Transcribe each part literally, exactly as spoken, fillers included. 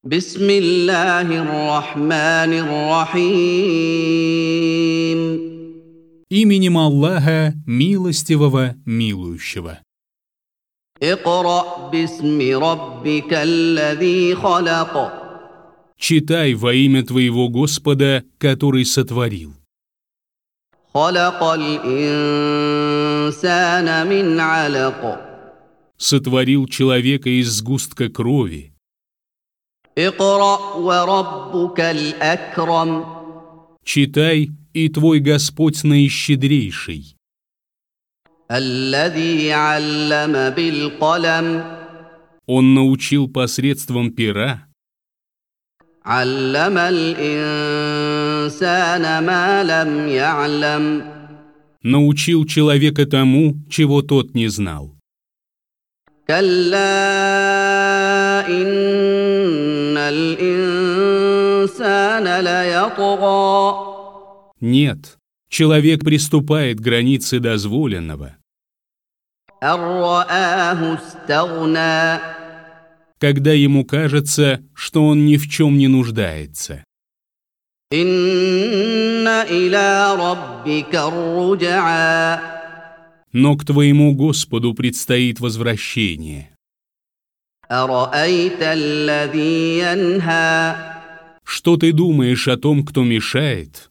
بسم الله الرحمن الرحيم. Именем Аллаха, милостивого, милующего. اقرأ باسم ربك الذي خلق. Читай во имя твоего Господа, который сотворил. خلق الإنسان من علق. Сотворил человека из сгустка крови. اقرأ وربك الأكرم. Читай, и твой Господь наищедрейший. الذي علم بالقلم. Он научил посредством пера. علم الإنسان ما لم يعلم. Научил человека тому, чего тот не знал. كلا إن الإنسان ليطغى. Нет, человек приступает к границе дозволенного, أن رآه استغنى. когда ему кажется, что он ни в чем не нуждается. إن إلى ربك الرجعى. Но к твоему Господу предстоит возвращение. أرأيت الذي ينهى. Что ты думаешь о том, кто мешает?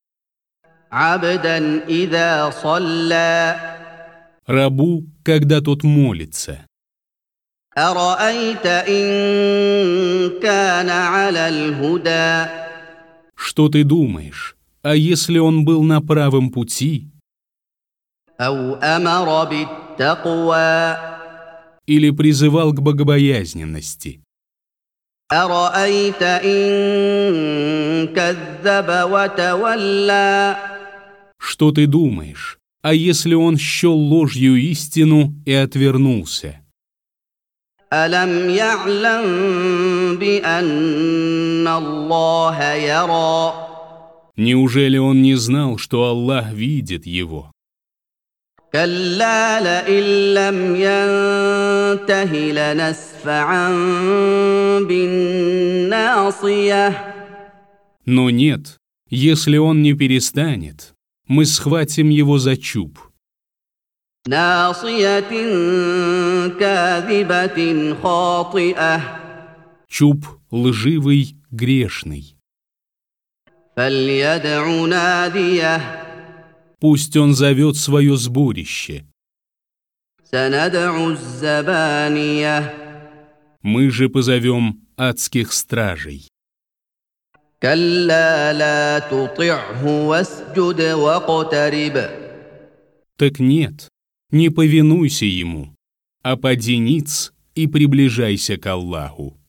عبدا إذا صلى. Рабу, когда тот молится. أرأيت إن كان على الهدى. Что ты думаешь? А если он был на правом пути? أو أمر بالتقوى. Или призывал к богобоязненности? أرأيت إن كذب وتولى. Что ты думаешь? А если он счел ложью истину и отвернулся? ألم يعلم بأن الله يرى. Неужели он не знал, что Аллах видит его? كلا لئن لم ينته لنسفعا بالناصية. Но нет, если он не перестанет, мы схватим его за чуб. ناصية كاذبة خاطئة. Чуб лживый, грешный. فليدع ناديه. Пусть он зовет свое сборище. سندع الزبانية. Мы же позовем адских стражей. كلا لا تطعه واسجد واقترب. Так нет, не повинуйся ему, а поди ниц и приближайся к Аллаху.